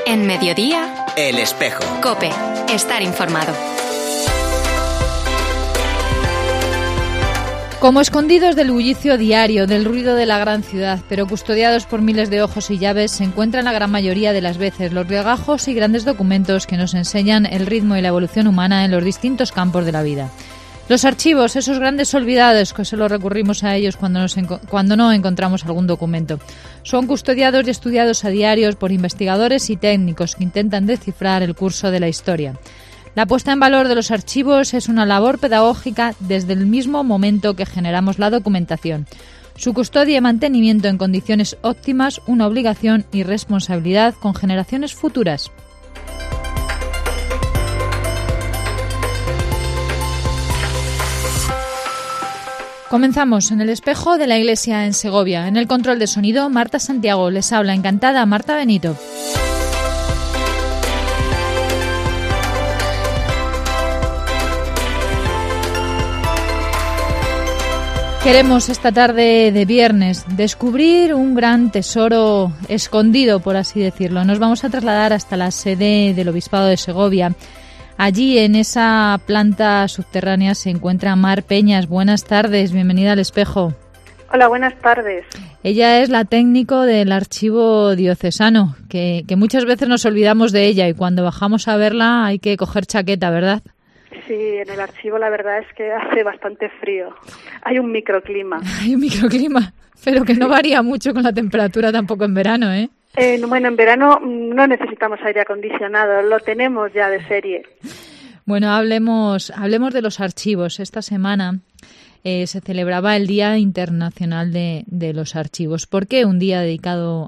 En Mediodía, El Espejo. COPE. Estar informado. Como escondidos del bullicio diario, del ruido de la gran ciudad, pero custodiados por miles de ojos y llaves, se encuentran la gran mayoría de las veces los legajos y grandes documentos que nos enseñan el ritmo y la evolución humana en los distintos campos de la vida. Los archivos, esos grandes olvidados que solo recurrimos a ellos cuando no encontramos algún documento. Son custodiados y estudiados a diario por investigadores y técnicos que intentan descifrar el curso de la historia. La puesta en valor de los archivos es una labor pedagógica desde el mismo momento que generamos la documentación. Su custodia y mantenimiento en condiciones óptimas, una obligación y responsabilidad con generaciones futuras. Comenzamos en el espejo de la iglesia en Segovia. En el control de sonido, Marta Santiago. Les habla encantada Marta Benito. Queremos esta tarde de viernes descubrir un gran tesoro escondido, por así decirlo. Nos vamos a trasladar hasta la sede del Obispado de Segovia. Allí, en esa planta subterránea, se encuentra Mar Peñas. Buenas tardes, bienvenida al Espejo. Hola, buenas tardes. Ella es la técnico del archivo diocesano, que muchas veces nos olvidamos de ella y cuando bajamos a verla hay que coger chaqueta, ¿verdad? Sí, en el archivo la verdad es que hace bastante frío. Hay un microclima. Hay un microclima, pero que no varía mucho con la temperatura tampoco en verano, ¿eh? Bueno, en verano no necesitamos aire acondicionado, lo tenemos ya de serie. Bueno, hablemos de los archivos. Esta semana se celebraba el Día Internacional de los Archivos. ¿Por qué un día dedicado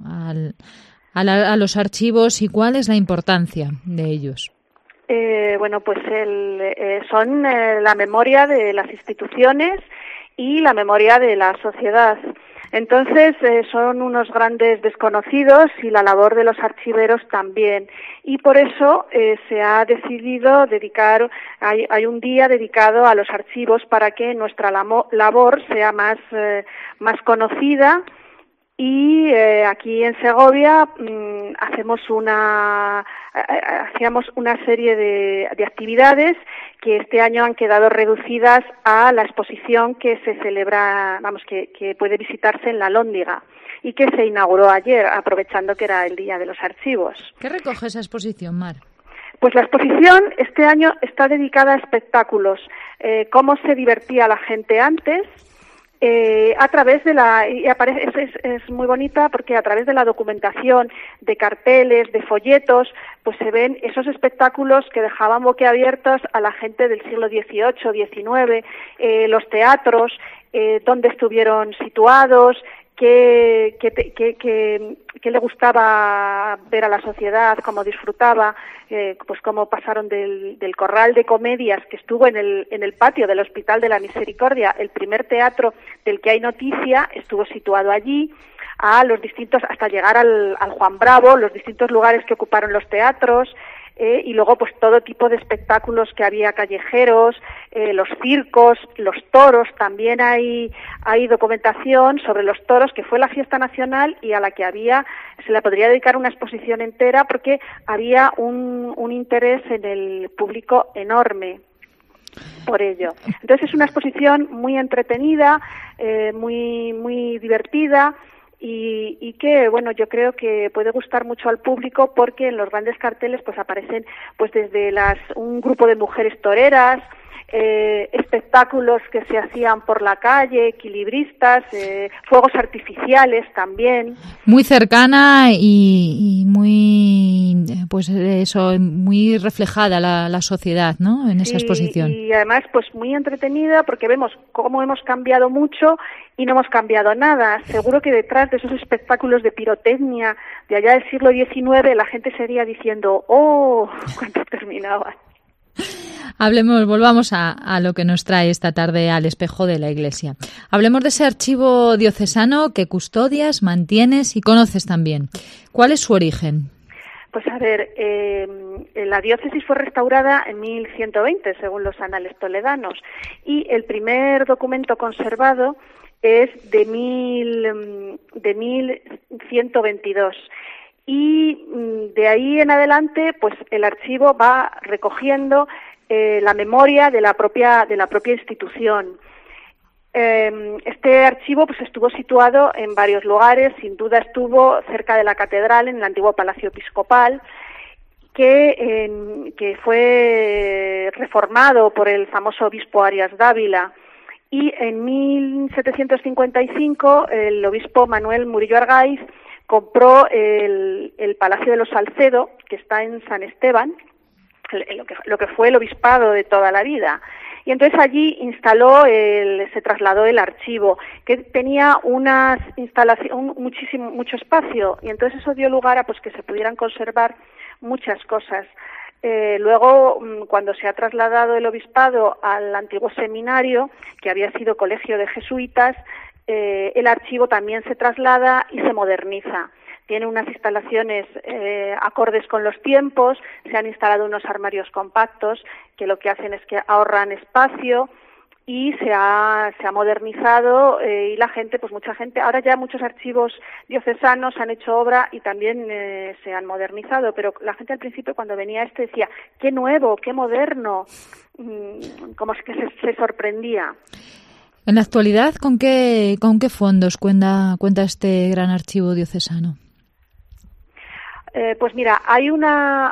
a los archivos y cuál es la importancia de ellos? Bueno, pues son la memoria de las instituciones y la memoria de la sociedad. Entonces, son unos grandes desconocidos y la labor de los archiveros también. Y por eso se ha decidido dedicar, hay un día dedicado a los archivos para que nuestra labor sea más conocida. Y aquí en Segovia hacíamos una serie de actividades que este año han quedado reducidas a la exposición que se celebra, que puede visitarse en la Lóndiga y que se inauguró ayer, aprovechando que era el Día de los Archivos. ¿Qué recoge esa exposición, Mar? Pues la exposición este año está dedicada a espectáculos, cómo se divertía la gente antes. A través de es muy bonita porque a través de la documentación, de carteles, de folletos, pues se ven esos espectáculos que dejaban boquiabiertos a la gente del siglo XVIII, XIX, los teatros, dónde estuvieron situados, qué le gustaba ver a la sociedad, cómo disfrutaba, pues cómo pasaron del corral de comedias que estuvo en el patio del Hospital de la Misericordia, el primer teatro del que hay noticia, estuvo situado allí, a los distintos, hasta llegar al Juan Bravo, los distintos lugares que ocuparon los teatros, y luego pues todo tipo de espectáculos que había callejeros, los circos, los toros, también hay documentación sobre los toros, que fue la fiesta nacional y a la que se le podría dedicar una exposición entera porque había un interés en el público enorme por ello. Entonces es una exposición muy entretenida, muy divertida, y que, bueno, yo creo que puede gustar mucho al público porque en los grandes carteles pues aparecen pues desde un grupo de mujeres toreras, espectáculos que se hacían por la calle, equilibristas, fuegos artificiales también. Muy cercana y muy, pues eso, muy reflejada la sociedad, ¿no? En esa exposición. Y además, pues muy entretenida porque vemos cómo hemos cambiado mucho y no hemos cambiado nada. Seguro que detrás de esos espectáculos de pirotecnia de allá del siglo XIX la gente seguía diciendo, ¡oh! ¿Cuánto terminaban? Volvamos a lo que nos trae esta tarde al Espejo de la Iglesia. Hablemos de ese archivo diocesano que custodias, mantienes y conoces también. ¿Cuál es su origen? Pues a ver, la diócesis fue restaurada en 1120, según los anales toledanos, y el primer documento conservado es de 1122. y de ahí en adelante pues el archivo va recogiendo la memoria de la propia institución. Este archivo pues estuvo situado en varios lugares, sin duda estuvo cerca de la catedral, en el antiguo Palacio Episcopal, que fue reformado por el famoso obispo Arias Dávila, y en 1755 el obispo Manuel Murillo Argaiz compró el Palacio de los Salcedo, que está en San Esteban, lo que fue el obispado de toda la vida. Y entonces allí se trasladó el archivo, que tenía unas instalaciones, mucho espacio, y entonces eso dio lugar a pues que se pudieran conservar muchas cosas. Luego, cuando se ha trasladado el obispado al antiguo seminario, que había sido colegio de jesuitas, el archivo también se traslada y se moderniza. Tiene unas instalaciones acordes con los tiempos, se han instalado unos armarios compactos que lo que hacen es que ahorran espacio, y se ha modernizado, y la gente, pues mucha gente, ahora ya muchos archivos diocesanos han hecho obra y también se han modernizado, pero la gente al principio cuando venía decía, qué nuevo, qué moderno, como es que se sorprendía. En la actualidad, ¿con qué fondos cuenta este gran archivo diocesano? Pues mira, hay un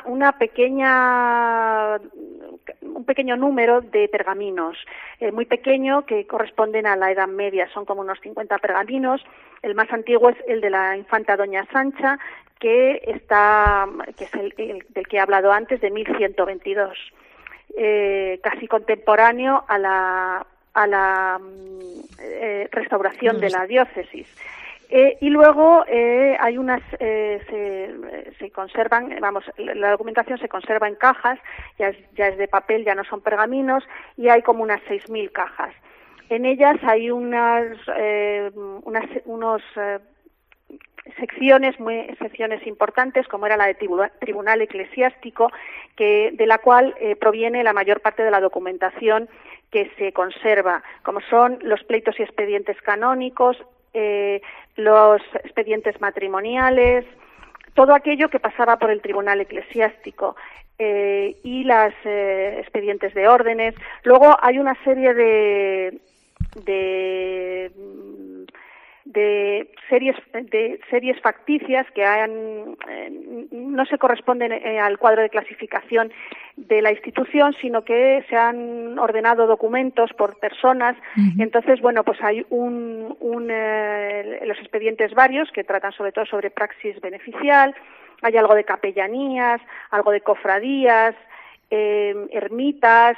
pequeño número de pergaminos, muy pequeño, que corresponden a la Edad Media, son como unos 50 pergaminos. El más antiguo es el de la infanta Doña Sancha, que es el del que he hablado antes, de 1122, casi contemporáneo a la restauración de la diócesis. Y luego hay unas, se conservan, la documentación se conserva en cajas, ya es de papel, ya no son pergaminos, y hay como unas 6.000 cajas. En ellas hay unas secciones importantes, como era la de tribunal eclesiástico, de la cual proviene la mayor parte de la documentación que se conserva, como son los pleitos y expedientes canónicos, los expedientes matrimoniales, todo aquello que pasaba por el tribunal eclesiástico, y las expedientes de órdenes. Luego hay una serie de series facticias que no se corresponden al cuadro de clasificación de la institución, sino que se han ordenado documentos por personas. Uh-huh. Entonces, bueno, pues hay los expedientes varios que tratan sobre todo sobre praxis beneficial, hay algo de capellanías, algo de cofradías, ermitas,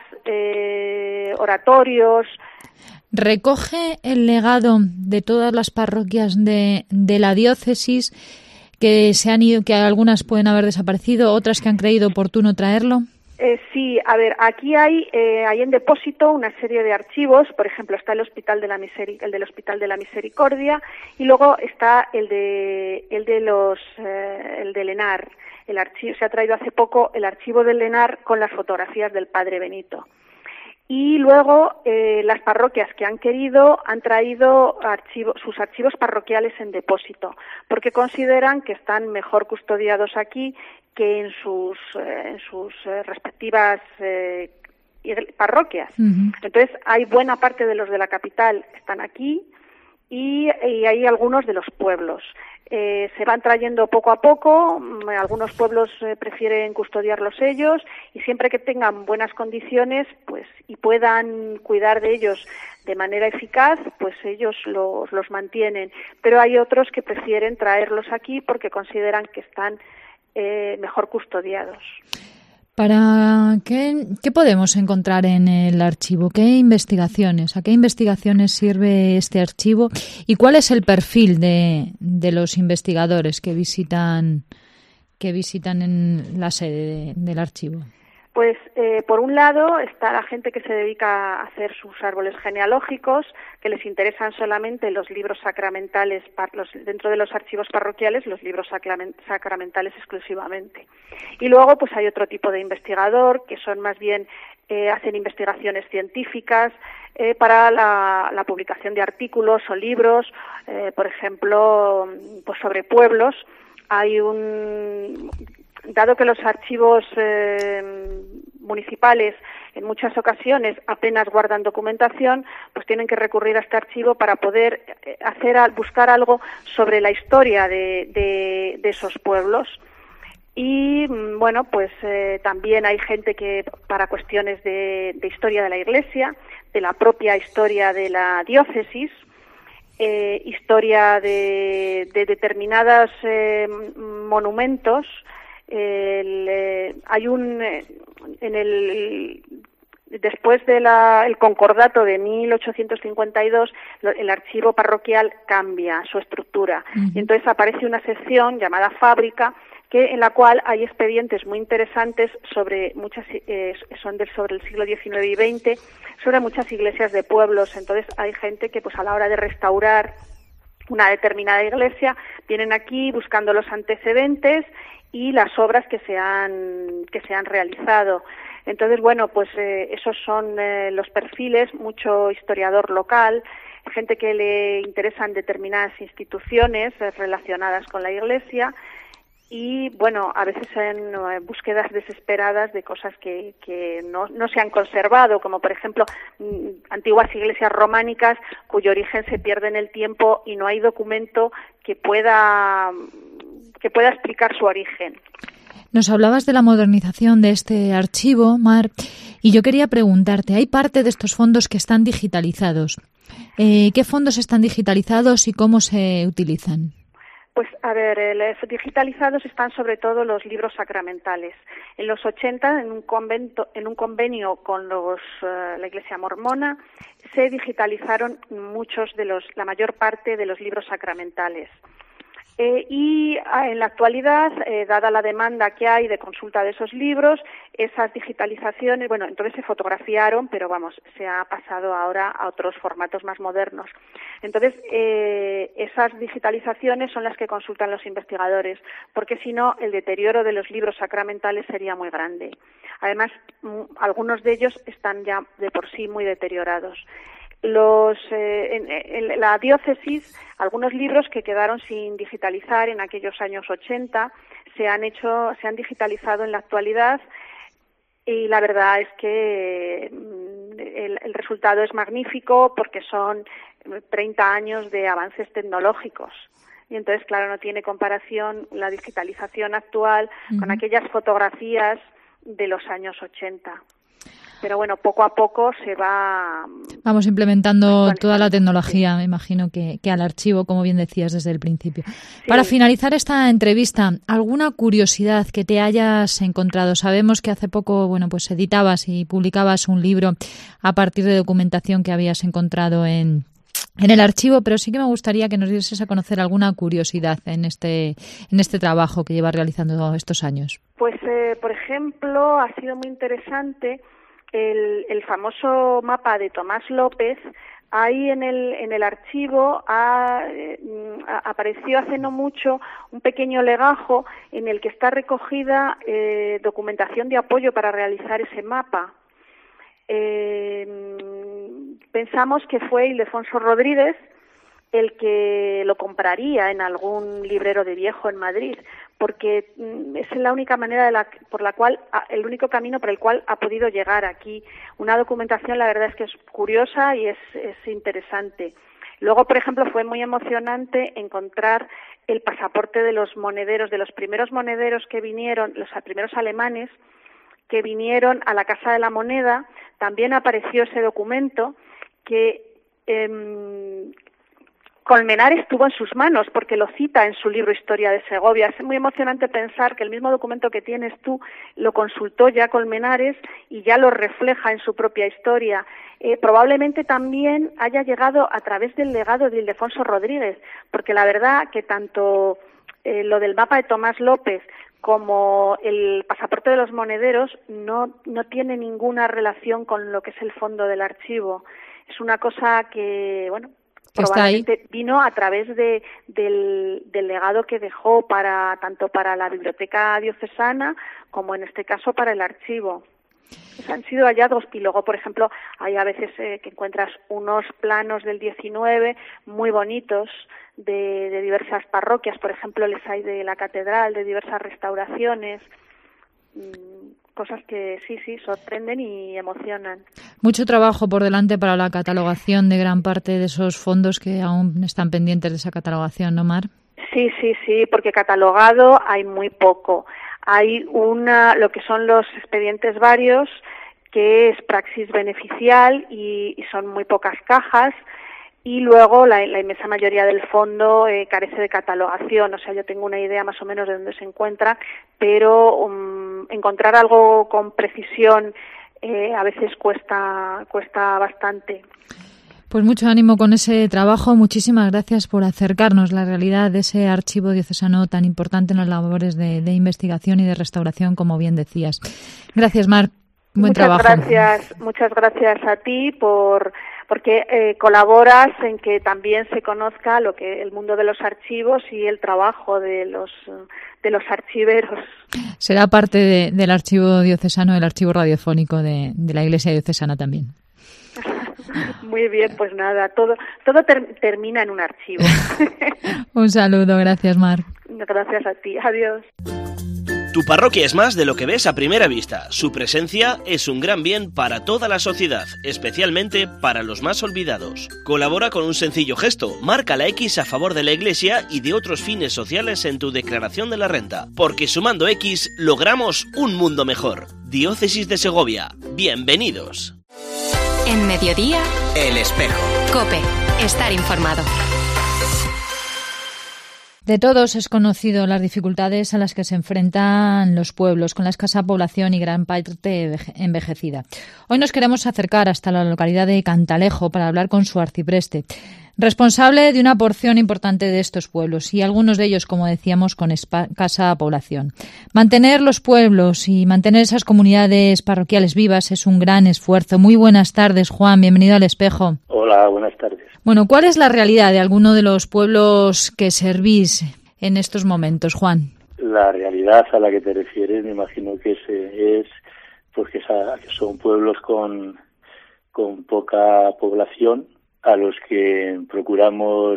oratorios. ¿Recoge el legado de todas las parroquias de la diócesis que se han ido, que algunas pueden haber desaparecido, otras que han creído oportuno traerlo? Sí, a ver, aquí hay en depósito una serie de archivos. Por ejemplo, está el del Hospital de la Misericordia, y luego está el del ENAR. El archivo se ha traído hace poco el archivo del ENAR con las fotografías del Padre Benito. Y luego las parroquias que han querido han traído sus archivos parroquiales en depósito, porque consideran que están mejor custodiados aquí que en sus respectivas parroquias. Uh-huh. Entonces hay buena parte de los de la capital están aquí, y hay algunos de los pueblos. Se van trayendo poco a poco, algunos pueblos prefieren custodiarlos ellos, y siempre que tengan buenas condiciones pues y puedan cuidar de ellos de manera eficaz, pues ellos los mantienen. Pero hay otros que prefieren traerlos aquí porque consideran que están mejor custodiados. ¿Para qué podemos encontrar en el archivo? ¿A qué investigaciones sirve este archivo? ¿Y cuál es el perfil de los investigadores que visitan en la sede del archivo? Pues por un lado está la gente que se dedica a hacer sus árboles genealógicos, que les interesan solamente los libros sacramentales, dentro de los archivos parroquiales, los libros sacramentales exclusivamente. Y luego pues hay otro tipo de investigador que son más bien hacen investigaciones científicas para la publicación de artículos o libros, por ejemplo, pues sobre pueblos. dado que los archivos municipales en muchas ocasiones apenas guardan documentación, pues tienen que recurrir a este archivo para poder buscar algo sobre la historia de esos pueblos. Y bueno, pues también hay gente que para cuestiones de historia de la Iglesia, de la propia historia de la diócesis, historia de determinados monumentos. Hay después de el concordato de 1852, el archivo parroquial cambia su estructura. Y entonces aparece una sección llamada Fábrica, en la cual hay expedientes muy interesantes sobre sobre el siglo XIX y XX, sobre muchas iglesias de pueblos. Entonces hay gente que pues a la hora de restaurar una determinada iglesia vienen aquí buscando los antecedentes y las obras que se han realizado. Entonces, bueno, pues esos son los perfiles, mucho historiador local, gente que le interesan determinadas instituciones relacionadas con la iglesia, y bueno, a veces en búsquedas desesperadas de cosas que no se han conservado, como por ejemplo antiguas iglesias románicas cuyo origen se pierde en el tiempo y no hay documento que pueda explicar su origen. Nos hablabas de la modernización de este archivo, Mar, y yo quería preguntarte, hay parte de estos fondos que están digitalizados. ¿Qué fondos están digitalizados y cómo se utilizan? Pues, a ver, los digitalizados están sobre todo los libros sacramentales. En los 80, en un convenio con la Iglesia Mormona, se digitalizaron la mayor parte de los libros sacramentales. Y en la actualidad, dada la demanda que hay de consulta de esos libros, esas digitalizaciones, bueno, entonces se fotografiaron, pero vamos, se ha pasado ahora a otros formatos más modernos. Entonces, esas digitalizaciones son las que consultan los investigadores, porque si no, el deterioro de los libros sacramentales sería muy grande. Además, algunos de ellos están ya de por sí muy deteriorados. En la diócesis, algunos libros que quedaron sin digitalizar en aquellos años 80 se han digitalizado en la actualidad, y la verdad es que el resultado es magnífico porque son 30 años de avances tecnológicos. Y entonces, claro, no tiene comparación la digitalización actual con aquellas fotografías de los años 80. Pero bueno, poco a poco se va... Vamos implementando toda la tecnología, me imagino, que al archivo, como bien decías desde el principio. Sí. Para finalizar esta entrevista, ¿alguna curiosidad que te hayas encontrado? Sabemos que hace poco, bueno, pues editabas y publicabas un libro a partir de documentación que habías encontrado en el archivo, pero sí que me gustaría que nos dieses a conocer alguna curiosidad en este trabajo que llevas realizando estos años. Pues, por ejemplo, ha sido muy interesante el famoso mapa de Tomás López. Ahí en el archivo apareció hace no mucho un pequeño legajo en el que está recogida documentación de apoyo para realizar ese mapa. Pensamos que fue Ildefonso Rodríguez el que lo compraría en algún librero de viejo en Madrid, porque es la única manera el único camino por el cual ha podido llegar aquí. Una documentación, la verdad es que es curiosa y es interesante. Luego, por ejemplo, fue muy emocionante encontrar el pasaporte de los monederos, de los primeros monederos que vinieron, los primeros alemanes que vinieron a la Casa de la Moneda. También apareció ese documento que Colmenares tuvo en sus manos, porque lo cita en su libro Historia de Segovia. Es muy emocionante pensar que el mismo documento que tienes tú lo consultó ya Colmenares y ya lo refleja en su propia historia. Probablemente también haya llegado a través del legado de Ildefonso Rodríguez, porque la verdad que tanto lo del mapa de Tomás López como el pasaporte de los monederos no tiene ninguna relación con lo que es el fondo del archivo. Es una cosa que, bueno, probablemente vino a través del legado que dejó tanto para la biblioteca diocesana como en este caso para el archivo. Han sido hallazgos, y luego, por ejemplo, hay a veces que encuentras unos planos del 19 muy bonitos de diversas parroquias, por ejemplo, les hay de la catedral, de diversas restauraciones, cosas que sí, sorprenden y emocionan. Mucho trabajo por delante para la catalogación de gran parte de esos fondos que aún están pendientes de esa catalogación, ¿no, Mar? Sí, porque catalogado hay muy poco. Hay lo que son los expedientes varios, que es praxis beneficial y son muy pocas cajas, y luego la inmensa mayoría del fondo carece de catalogación. O sea, yo tengo una idea más o menos de dónde se encuentra, pero encontrar algo con precisión a veces cuesta bastante. Pues mucho ánimo con ese trabajo. Muchísimas gracias por acercarnos la realidad de ese archivo diocesano tan importante en las labores de investigación y de restauración, como bien decías. Gracias, Mar. Buen trabajo. Muchas gracias a ti porque colaboras en que también se conozca el mundo de los archivos y el trabajo de los archiveros. Será parte del archivo diocesano, el archivo radiofónico de la Iglesia diocesana también. Muy bien, pues nada, todo termina en un archivo. Un saludo, gracias, Mar. Gracias a ti, adiós. Tu parroquia es más de lo que ves a primera vista. Su presencia es un gran bien para toda la sociedad, especialmente para los más olvidados. Colabora con un sencillo gesto. Marca la X a favor de la Iglesia y de otros fines sociales en tu declaración de la renta. Porque sumando X logramos un mundo mejor. Diócesis de Segovia. Bienvenidos. En Mediodía, El Espejo. COPE. Estar informado. De todos es conocido las dificultades a las que se enfrentan los pueblos con la escasa población y gran parte envejecida. Hoy nos queremos acercar hasta la localidad de Cantalejo para hablar con su arcipreste, responsable de una porción importante de estos pueblos y algunos de ellos, como decíamos, con escasa población. Mantener los pueblos y mantener esas comunidades parroquiales vivas es un gran esfuerzo. Muy buenas tardes, Juan. Bienvenido al Espejo. Hola, buenas tardes. Bueno, ¿cuál es la realidad de alguno de los pueblos que servís en estos momentos, Juan? La realidad a la que te refieres, me imagino que es porque son pueblos con poca población, a los que procuramos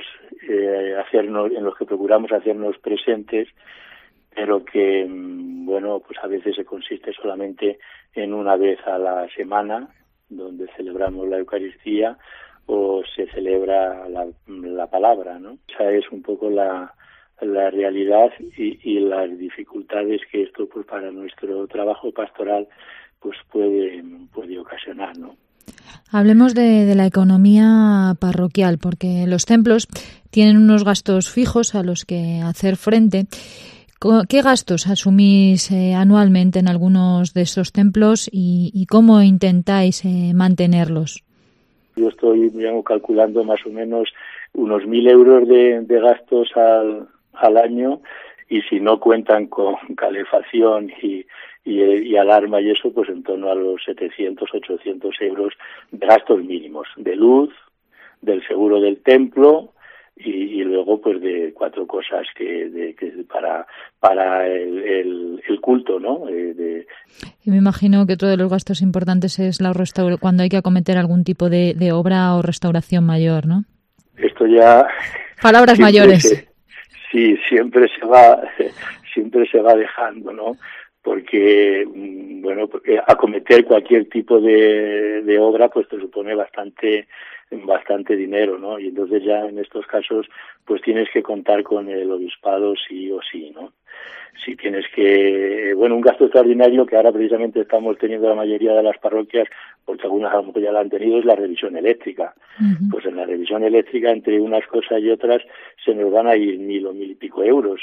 hacernos presentes, pero que pues a veces se consiste solamente en una vez a la semana, donde celebramos la Eucaristía o se celebra la palabra, ¿no? Esa es un poco la realidad y las dificultades que esto pues para nuestro trabajo pastoral pues puede ocasionar, ¿no? Hablemos de la economía parroquial, porque los templos tienen unos gastos fijos a los que hacer frente. ¿Qué gastos asumís anualmente en algunos de esos templos y cómo intentáis mantenerlos? Yo estoy calculando más o menos unos 1.000 euros de gastos al año, y si no cuentan con calefacción y alarma y eso, pues en torno a los 700, 800 euros de gastos mínimos, de luz, del seguro del templo y luego pues de 4 cosas que para el culto, ¿no? Y me imagino que otro de los gastos importantes es cuando hay que acometer algún tipo de obra o restauración mayor, ¿no? Esto ya... Palabras mayores. Sí, siempre se va dejando, ¿no? Porque, acometer cualquier tipo de obra pues te supone bastante dinero, ¿no? Y entonces ya en estos casos pues tienes que contar con el obispado sí o sí, ¿no? Si tienes un gasto extraordinario que ahora precisamente estamos teniendo la mayoría de las parroquias, porque algunas a lo mejor ya la han tenido, es la revisión eléctrica. Uh-huh. Pues en la revisión eléctrica, entre unas cosas y otras, se nos van a ir 1.000 o 1.000 y pico euros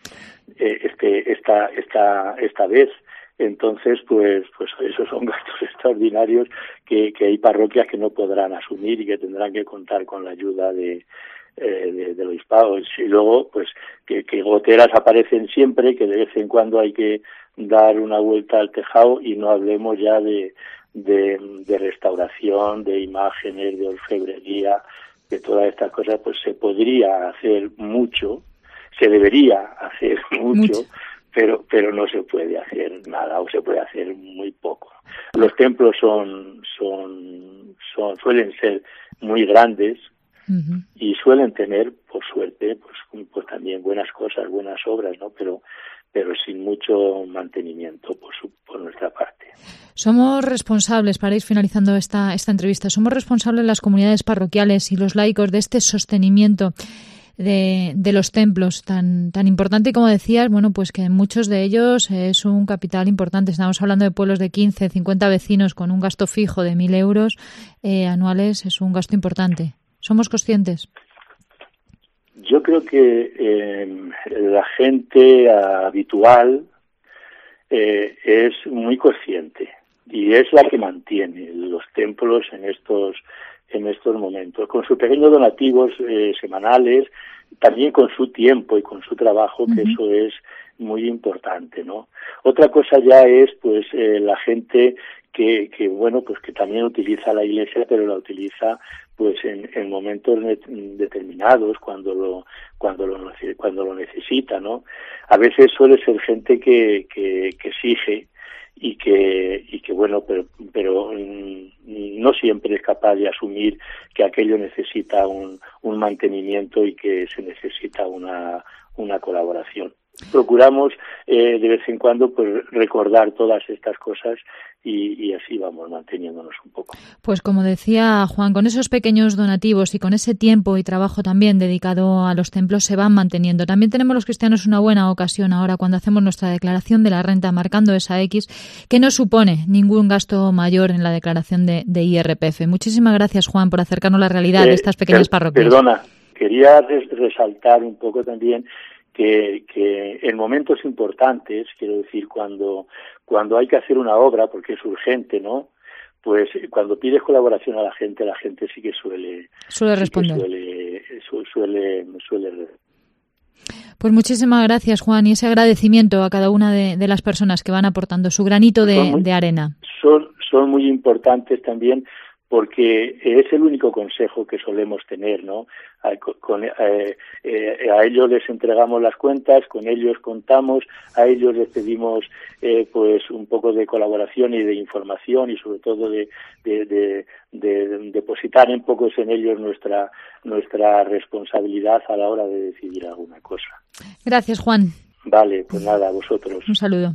esta vez. Entonces, pues esos son gastos extraordinarios que hay parroquias que no podrán asumir y que tendrán que contar con la ayuda del obispado. Y luego, pues, que goteras aparecen siempre, que de vez en cuando hay que dar una vuelta al tejado, y no hablemos ya de restauración, de imágenes, de orfebrería, de todas estas cosas. Pues se podría hacer mucho, se debería hacer mucho. Pero no se puede hacer nada, o se puede hacer muy poco. Los templos suelen ser muy grandes y suelen tener, por suerte, pues también buenas cosas, buenas obras, ¿no? Pero sin mucho mantenimiento por nuestra parte. Somos responsables, para ir finalizando esta entrevista, somos responsables las comunidades parroquiales y los laicos de este sostenimiento de los templos tan importante, y como decías, bueno, pues que en muchos de ellos es un capital importante. Estamos hablando de pueblos de 15, 50 vecinos con un gasto fijo de 1.000 euros anuales. Es un gasto importante. ¿Somos conscientes? Yo creo que la gente habitual es muy consciente y es la que mantiene los templos en estos momentos, con sus pequeños donativos semanales, también con su tiempo y con su trabajo, que eso es muy importante, ¿no? Otra cosa ya es, pues, la gente que bueno, pues que también utiliza la Iglesia, pero la utiliza pues en momentos determinados, cuando lo necesita, ¿no? A veces suele ser gente que exige y que bueno, pero no siempre es capaz de asumir que aquello necesita un mantenimiento y que se necesita una colaboración. Procuramos de vez en cuando pues recordar todas estas cosas y así vamos manteniéndonos un poco. Pues como decía Juan, con esos pequeños donativos y con ese tiempo y trabajo también dedicado a los templos se van manteniendo. También tenemos los cristianos una buena ocasión ahora cuando hacemos nuestra declaración de la renta, marcando esa X que no supone ningún gasto mayor en la declaración de IRPF. Muchísimas gracias, Juan, por acercarnos a la realidad de estas pequeñas parroquias. Perdona, quería resaltar un poco también que en momentos importantes, quiero decir, cuando hay que hacer una obra, porque es urgente, ¿no? Pues cuando pides colaboración a la gente sí que suele responder. Suele. Pues muchísimas gracias, Juan, y ese agradecimiento a cada una de las personas que van aportando su granito de arena. Son muy importantes también, porque es el único consejo que solemos tener, ¿no? A ellos les entregamos las cuentas, con ellos contamos, a ellos les pedimos pues un poco de colaboración y de información y sobre todo de depositar un poco en ellos nuestra responsabilidad a la hora de decidir alguna cosa. Gracias, Juan. Vale, pues nada, a vosotros. Un saludo.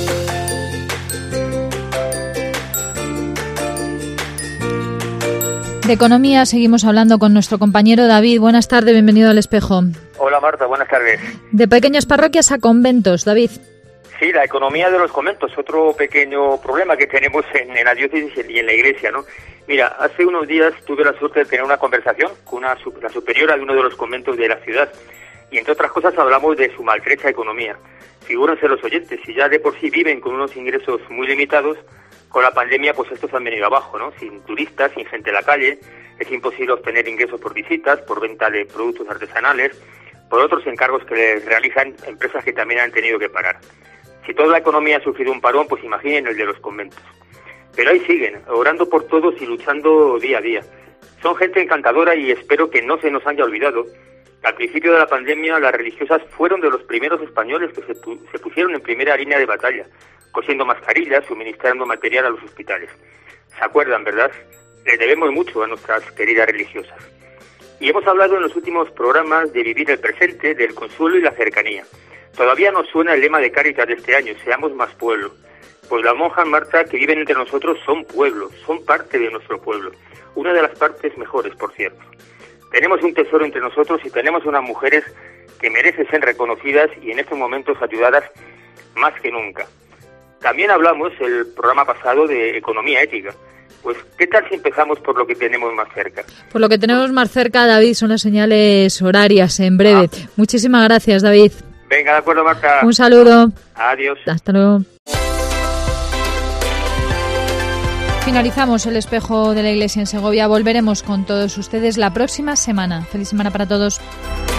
De economía seguimos hablando con nuestro compañero David. Buenas tardes, bienvenido al Espejo. Hola Marta, buenas tardes. De pequeñas parroquias a conventos, David. Sí, la economía de los conventos, otro pequeño problema que tenemos en la diócesis y en la iglesia, ¿no? Mira, hace unos días tuve la suerte de tener una conversación con la superiora de uno de los conventos de la ciudad y entre otras cosas hablamos de su maltrecha economía. Figúrense los oyentes, si ya de por sí viven con unos ingresos muy limitados, con la pandemia pues estos han venido abajo, ¿no? Sin turistas, sin gente en la calle, es imposible obtener ingresos por visitas, por venta de productos artesanales, por otros encargos que les realizan empresas que también han tenido que parar. Si toda la economía ha sufrido un parón, pues imaginen el de los conventos. Pero ahí siguen, orando por todos y luchando día a día. Son gente encantadora y espero que no se nos haya olvidado. Al principio de la pandemia, las religiosas fueron de los primeros españoles que se pusieron en primera línea de batalla, cosiendo mascarillas, suministrando material a los hospitales. ¿Se acuerdan, verdad? Les debemos mucho a nuestras queridas religiosas. Y hemos hablado en los últimos programas de vivir el presente, del consuelo y la cercanía. Todavía nos suena el lema de Cáritas de este año, seamos más pueblo. Pues las monjas, Marta, que viven entre nosotros son pueblo, son parte de nuestro pueblo. Una de las partes mejores, por cierto. Tenemos un tesoro entre nosotros y tenemos unas mujeres que merecen ser reconocidas y en estos momentos ayudadas más que nunca. También hablamos el programa pasado de economía ética. Pues, ¿qué tal si empezamos por lo que tenemos más cerca? Por lo que tenemos más cerca, David, son las señales horarias en breve. Muchísimas gracias, David. Venga, de acuerdo, Marta. Un saludo. Adiós. Hasta luego. Finalizamos el Espejo de la Iglesia en Segovia. Volveremos con todos ustedes la próxima semana. Feliz semana para todos.